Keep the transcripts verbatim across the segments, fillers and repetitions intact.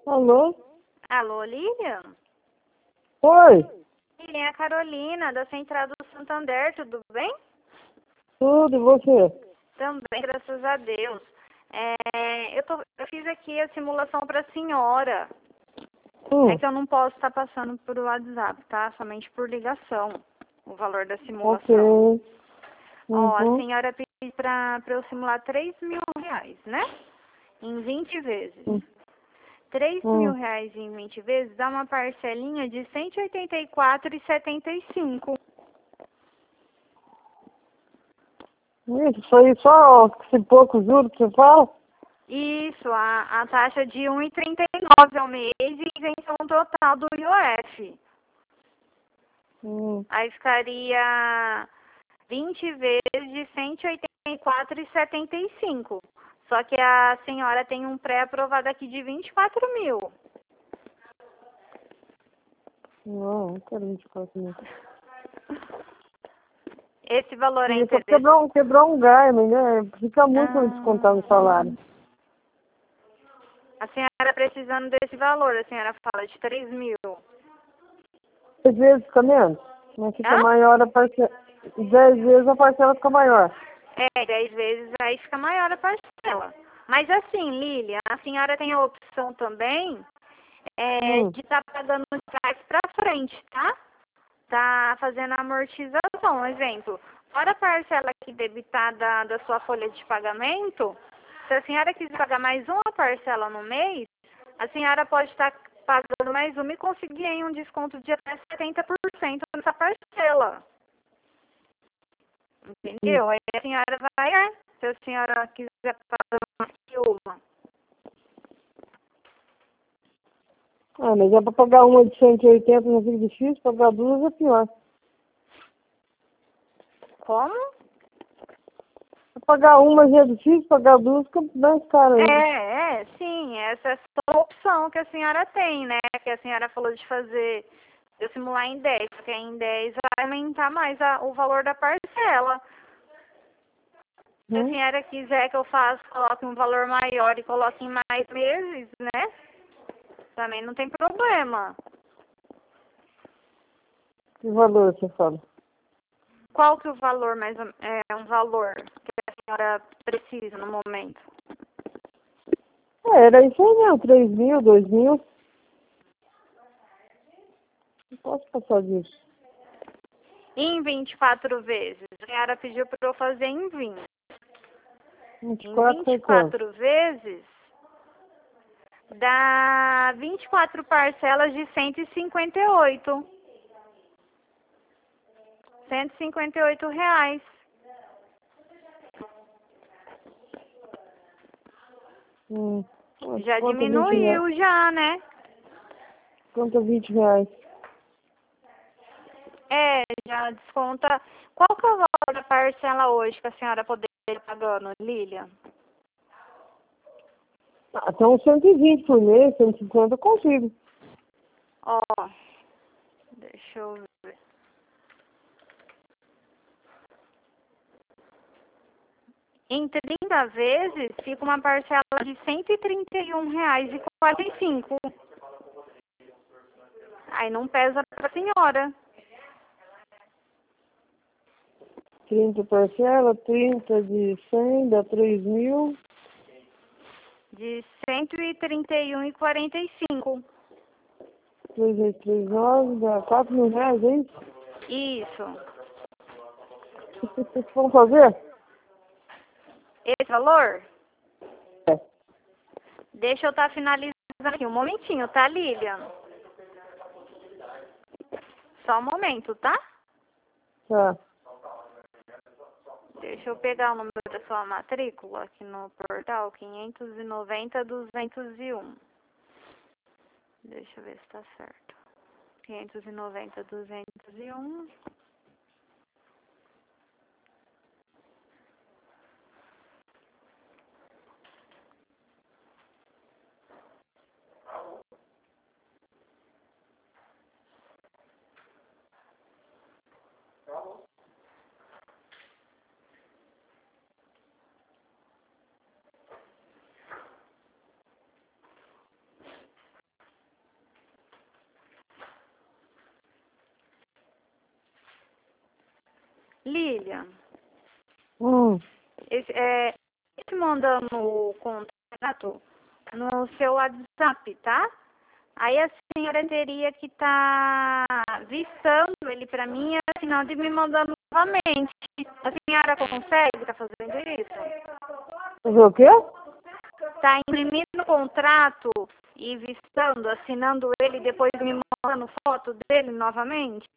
Alô? Alô, Lilian? Oi, Lilian, é a Carolina, da Central do Santander, tudo bem? tudo, e você? Também, graças a Deus. É, eu, tô, eu fiz aqui a simulação para a senhora. É Hum, que eu não posso estar passando por WhatsApp, tá? Somente por ligação, o valor da ok. simulação. Ó, a Uhum, senhora pediu para eu simular três mil reais, né? Em vinte vezes. hum, Três mil hum. reais em vinte vezes dá uma parcelinha de cento e oitenta e quatro reais e setenta e cinco centavos. Isso aí só esse pouco juro que você fala? Isso, a, a taxa de um vírgula trinta e nove ao mês e isenção total do I O F. Hum, Aí ficaria vinte vezes de cento e oitenta e quatro reais e setenta e cinco centavos. Só que a senhora tem um pré-aprovado aqui de vinte e quatro mil. não, não quero vinte e quatro mil. Esse valor é E só interessante. quebrar um, quebrar um Garmin, né? Fica muito pra descontar no Ah, salário. a senhora precisando desse valor, a senhora fala de três mil. Dez vezes fica menos, mas fica Hã? maior a parcela. Dez vezes a parcela fica maior. É, dez vezes aí fica maior a parcela. Mas assim, Lília, a senhora tem a opção também é, Hum, de estar pagando de trás para frente, tá? Tá fazendo a amortização. Um exemplo, fora a parcela que debitar da, da sua folha de pagamento, se a senhora quiser pagar mais uma parcela no mês, a senhora pode estar pagando mais uma e conseguir aí um desconto de até setenta por cento nessa parcela. hum. Entendeu? Aí a senhora vai, né? Se a senhora quiser pagar mais que uma. Ah, mas é pra pagar uma de cento e oitenta não fica difícil, pagar duas é pior. Como? Pagar uma já é difícil, pagar duas fica mais caro ainda. É, é, sim, essa é só uma opção que a senhora tem, né? Que a senhora falou de fazer, eu simular em dez, porque em dez vai aumentar mais a, o valor da parcela. Se a Hum? senhora quiser que eu faça, coloque um valor maior e coloque em mais meses, né? Também não tem problema. Que valor você fala? Qual que é o valor, mais ou- é um valor que a senhora precisa no momento? É, era isso aí mesmo, três mil, dois mil. Não posso passar disso. Em vinte e quatro vezes. A senhora pediu para eu fazer em vinte. Em vinte e quatro vinte foi e quanto? quatro vezes, dá vinte e quatro parcelas de cento e cinquenta e oito. cento e cinquenta e oito reais. Hum. Ah, Já Conta vinte reais. diminuiu já, né? Conta vinte reais. É, já desconta. Qual que é o valor da parcela hoje que a senhora poderia estar pagando, Lilian? Ah, então cento e vinte por mês, cento e cinquenta eu consigo. Ó, deixa eu ver. Em trinta vezes, fica uma parcela de cento e trinta e um reais e quarenta e cinco. Aí não pesa pra senhora. trinta parcela, trinta de cem, dá três mil. De cento e trinta e um e quarenta e cinco. três vezes três, nove, dá quatro mil reais, é isso? Isso. Vamos fazer? Esse valor? É. Deixa eu estar finalizando aqui. Um momentinho, tá, Lilian? Só um momento, tá? Tá. Deixa eu pegar o número da sua matrícula aqui no portal. quinhentos e noventa, duzentos e um. Deixa eu ver se tá certo. quinhentos e noventa, duzentos e um. Lilian, Hum. esse, é, te mandando o contrato no seu WhatsApp, tá? Aí a senhora teria que estar tá vistando ele para mim, assinando e me mandando novamente. A senhora consegue estar tá fazendo isso? Fazer o quê? Tá imprimindo o contrato e vistando, assinando ele, depois me mandando foto dele novamente?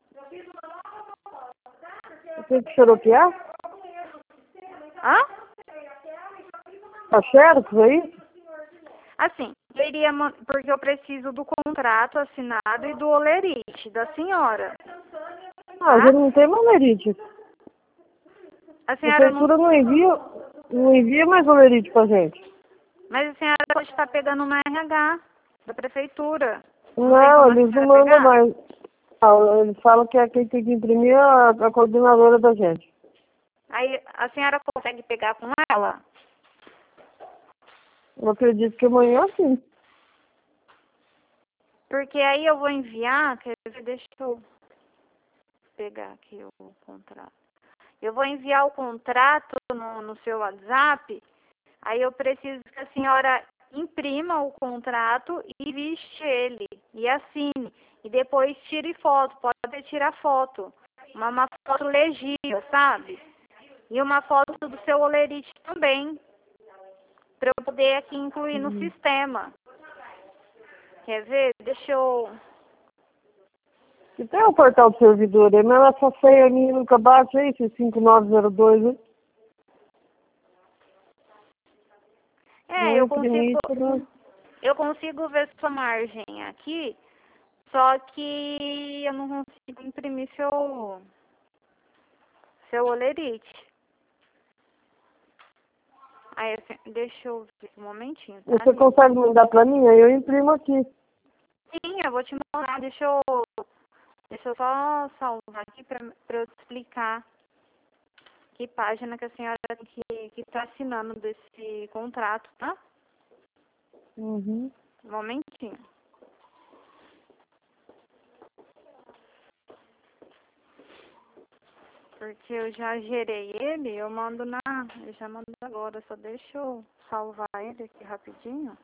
Eu tenho que xeroquear? Hã? Tá certo isso aí? Assim, eu iria, man- porque eu preciso do contrato assinado e do olerite da senhora. Ah, Tá? já não tem malerite. A A senhora não. prefeitura não envia, não envia mais olerite pra gente. Mas a senhora pode estar pegando uma R H da prefeitura. Não tem Não, como a eles não senhora mandam pegar? mais. Não, eles falam que é quem tem que imprimir é a, a coordenadora da gente. Aí a senhora consegue pegar com ela? Eu acredito que amanhã sim. Porque aí eu vou enviar, quer dizer, deixa eu pegar aqui o contrato. Eu vou enviar o contrato no, no seu WhatsApp, aí eu preciso que a senhora imprima o contrato e viste ele, e assine. E depois tire foto, pode tirar foto. Uma, uma foto legível, sabe? E uma foto do seu olerite também, para eu poder aqui incluir no Uhum. sistema. Quer ver? Deixa eu... E tem o portal do servidor, é mas essa feia minha nunca bate aí, esse cinco nove zero dois, né? É, Não eu imprimi consigo, isso, né? eu consigo ver sua margem aqui, só que eu não consigo imprimir seu, seu olerite. Aí, assim, deixa eu ver um momentinho, tá? Você consegue mandar pra mim? Aí eu imprimo aqui. Sim, eu vou te mandar, deixa eu, deixa eu só salvar aqui pra, pra eu te explicar que página que a senhora tem que, que tá assinando desse contrato, tá? Uhum. Um momentinho. Porque eu já gerei ele, eu mando na... Eu já mando agora, só deixa eu salvar ele aqui rapidinho.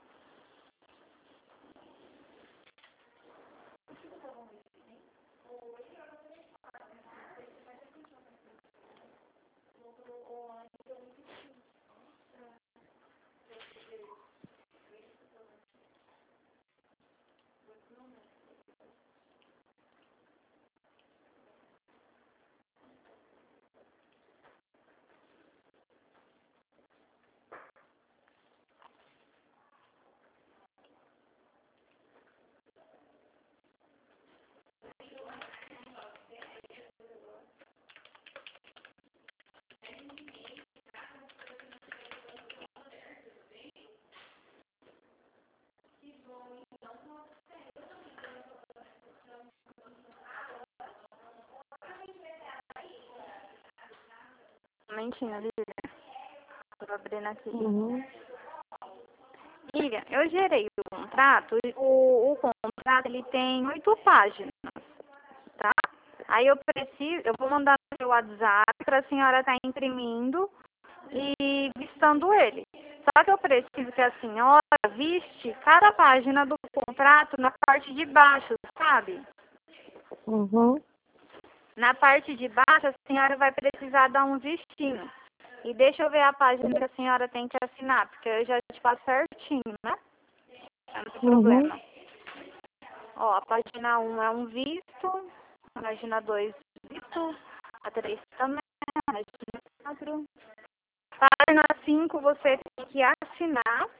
Um momentinho, Lívia. Tô abrindo aqui. Uhum. Lívia, eu gerei o contrato. E O, o contrato, ele tem oito páginas, tá? Aí eu preciso... Eu vou mandar no seu WhatsApp pra senhora estar imprimindo e vistando ele. Só que eu preciso que a senhora viste cada página do contrato na parte de baixo, sabe? Uhum. Na parte de baixo, a senhora vai precisar dar um vistinho. E deixa eu ver a página que a senhora tem que assinar, porque eu já te passo certinho, né? Não tem Uhum. problema. Ó, a página um é um visto, a página dois visto, a três também, a página quatro. Página cinco você tem que assinar.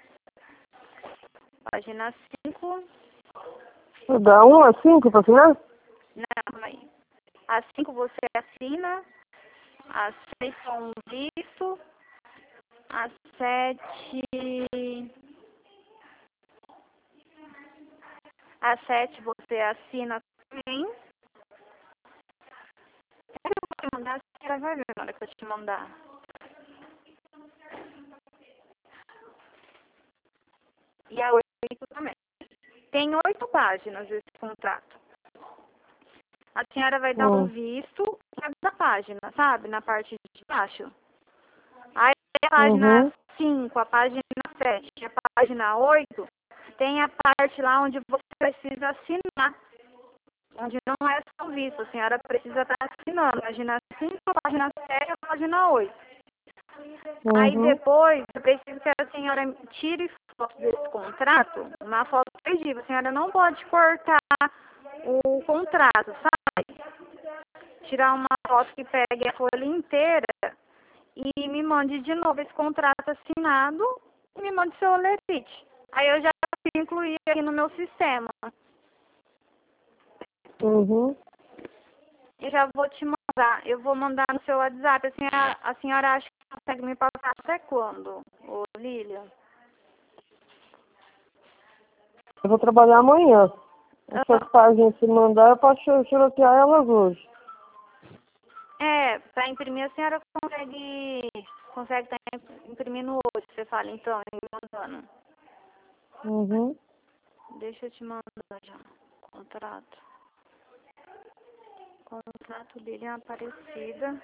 Página cinco. Dá um a cinco pra assinar? Não, aí. A cinco você assina. A seis são um visto. A sete. A sete você assina também. Eu vou te mandar, a senhora vai ver na hora que eu te mandar. E a oito também. Tem oito páginas esse contrato. A senhora vai dar um Hum. visto cada página, sabe? Na parte de baixo. Aí a página Uhum. cinco, a página sete, a página oito, tem a parte lá onde você precisa assinar. Onde não é só visto, a senhora precisa estar assinando. Página cinco, a página sete, a página oito. Aí Uhum. depois, eu preciso que a senhora tire foto desse contrato, uma foto legível. A senhora não pode cortar o contrato, sabe? Tirar uma foto que pegue a folha inteira e me mande de novo esse contrato assinado e me mande seu olerite. Aí eu já incluí aqui no meu sistema. Uhum. Eu já vou te mandar. Eu vou mandar no seu WhatsApp. A senhora, a senhora acha que consegue me passar até quando, ô Lilian? Eu vou trabalhar amanhã. Essas Ah, páginas se mandar, eu posso xeroquear elas hoje. é, para imprimir a senhora consegue consegue estar imprimindo hoje, você fala então, me mandando. Uhum. Deixa eu te mandar já. Contrato. Contrato Lilian Aparecida.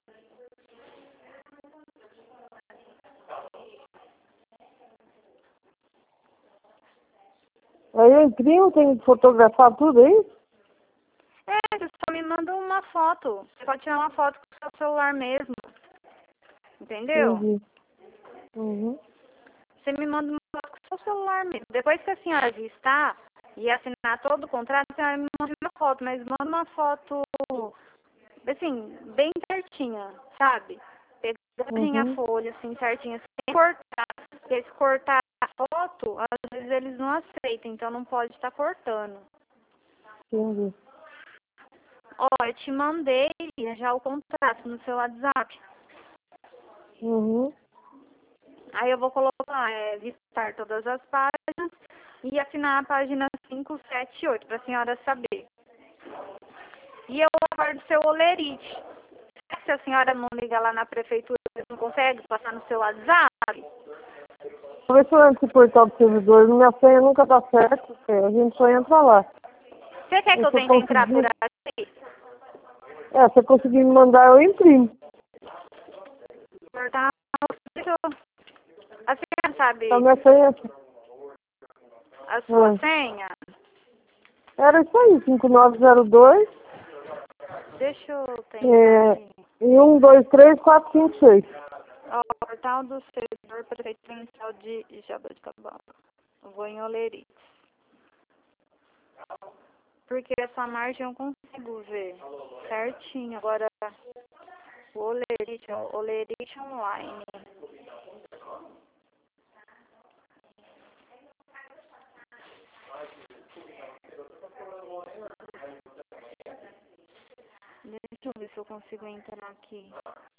Aí eu imprimo, tenho que fotografar tudo aí? É, você só me manda uma foto. Você pode tirar uma foto com o seu celular mesmo. Entendeu? Entendi. Uhum. Você me manda uma foto com o seu celular mesmo. Depois que a senhora avistar e assinar todo o contrato, a senhora me manda uma foto, mas manda uma foto, assim, bem certinha, sabe? Pegadinha a Uhum. folha, assim, certinha, sem cortar. Porque se cortar a foto, às vezes eles não aceitam, então não pode estar cortando. Entendi. Ó, eu te mandei já o contrato no seu WhatsApp. Uhum. Aí eu vou colocar, é, visitar todas as páginas e assinar a página cinco, sete e oito, para a senhora saber. E eu aguardo seu olerite. Se a senhora não liga lá na prefeitura, não consegue passar no seu WhatsApp? Vou ver se eu entro no portal do servidor. Minha senha nunca dá certo, porque a gente só entra lá. Você quer E que eu se eu tente entrar por conseguir, aqui? é, se eu conseguir me mandar, eu imprimo. Portal, deixa eu... A senhora A sabe minha senha, a sua ah, senha? era isso aí, cinco nove zero dois, Deixa eu tentar é, aqui. e um, dois, três, quatro, cinco, seis. Ó, portal do servidor prefeitura de Jaboticabal. Eu vou em Olerite. Porque essa margem eu consigo ver certinho. Agora, o Olerite, ó, Olerite Online. Deixa eu ver se eu consigo entrar aqui.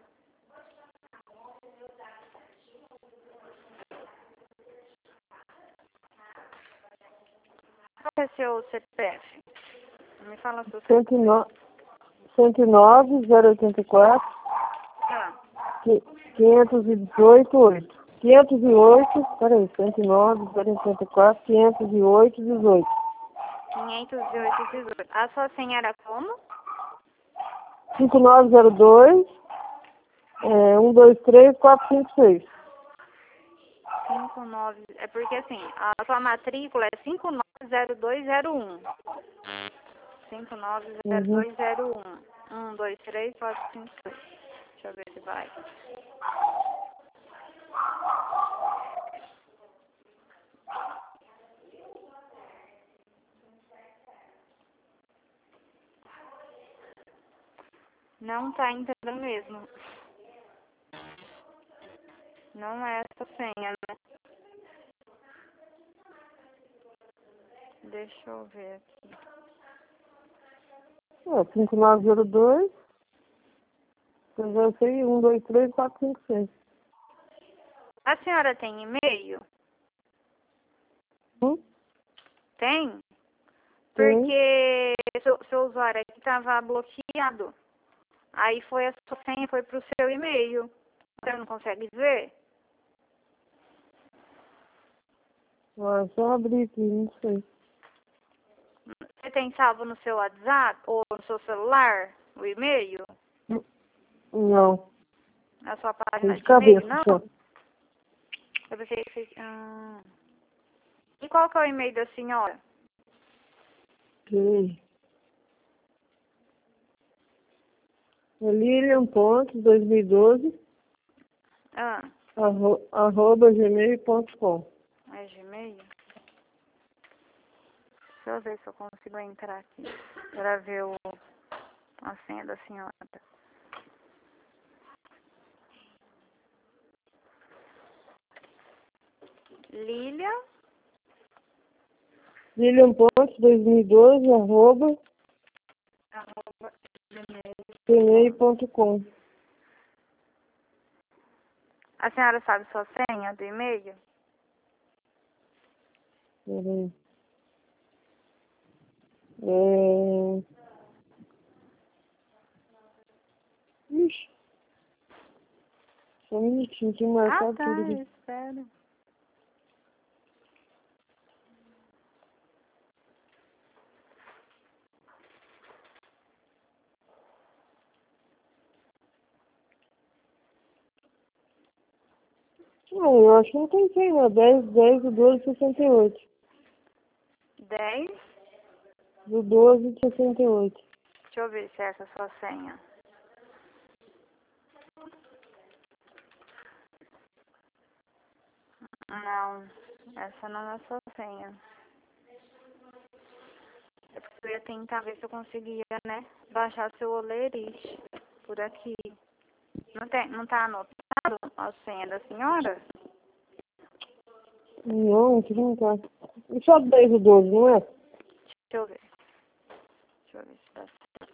Qual é seu C P F? Me fala seu C P F. cento e nove, zero oitenta e quatro, Ah, quinhentos e dezoito, oito. quinhentos e oito, peraí, cento e nove, zero oitenta e quatro, quinhentos e oito, dezoito. quinhentos e oito dezoito. A sua senha era como? cinco nove zero dois, é, um, dois, três, quatro, cinco, seis. cinco nove. É porque assim, a sua matrícula é cinco nove zero dois zero um. cinco nove zero Uhum. dois zero um. um, dois, três, quatro, cinco, seis. Deixa eu ver se vai. Não tá entrando mesmo. Não é essa senha, né? Deixa eu ver aqui. É, cinco nove zero dois, eu sei, um, dois, três, quatro, cinco, seis. A senhora tem e-mail? Hum? Tem? Tem. Porque seu, seu usuário aqui estava bloqueado. Aí foi a sua senha, foi pro seu e-mail. Você não consegue ver? Ah, só abrir aqui, não sei. Você tem salvo no seu WhatsApp ou no seu celular? o e-mail? Não. Na sua Foi página de de e-mail, cabeça não? só. Eu pensei que vocês... Ah. E qual que é o e-mail da senhora? Ok. É Lilian ponto dois mil e doze Ah, arro, arroba gmail ponto com. é Gmail? Deixa eu ver se eu consigo entrar aqui para ver o, a senha da senhora. Lilian, Lilian ponto dois mil e doze arroba arroba, gmail. gmail ponto com. A senhora sabe sua senha do e-mail? Peraí. É... Ixi. Só um minutinho, tinha Ah, marcado tá, tudo eu aqui. espero. Não, eu acho que não tem senha, não. dez, dez do doze, sessenta e oito. dez, Do doze, sessenta e oito. deixa eu ver se é essa a sua senha. Não, essa não é a sua senha. É porque eu ia tentar ver se eu conseguia, né, baixar seu olerite por aqui. Não, tem, não tá anotado a senha da senhora? Não, aqui não tá. E só dez do doze, não é? Deixa eu ver. Deixa eu ver se tá certo.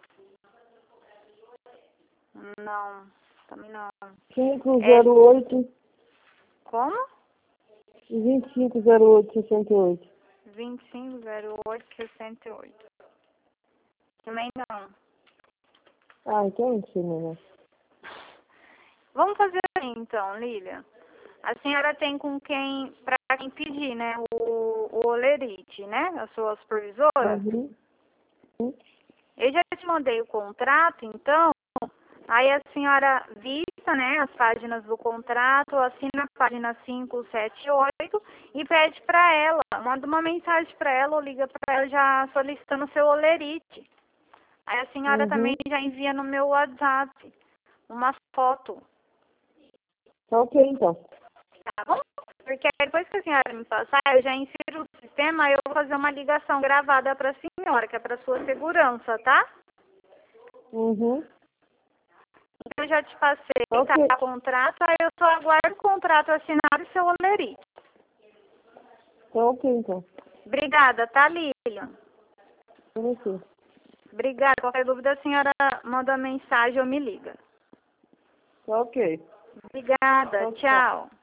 Não, também não. cinco É, zero oito, como? vinte e cinco zero oito, sessenta e oito. vinte e cinco zero oito sessenta e oito. Também não. Ah, então não sei, não. Vamos fazer assim, então, Lilian. A senhora tem com quem, pra quem pedir, né, o, o olerite, né, a sua supervisora. Uhum. Eu já te mandei o contrato, então, aí a senhora vista, né, as páginas do contrato, assina a página cinco, sete e oito e pede para ela, manda uma mensagem para ela ou liga para ela já solicitando o seu olerite. Aí a senhora também Uhum. já envia no meu WhatsApp uma foto, Tá ok, então. tá bom? Porque depois que a senhora me passar, eu já insiro no sistema e eu vou fazer uma ligação gravada para a senhora, que é para sua segurança, tá? Uhum. Então, eu já te passei, Tá tá, ok. o contrato, aí eu só aguardo o contrato assinado e seu olerite. Tá ok, então. Obrigada, tá, Lilian? Pra você. Obrigada. Qualquer dúvida, a senhora manda mensagem ou me liga. Tá ok. Obrigada, Tchau, tchau. tchau.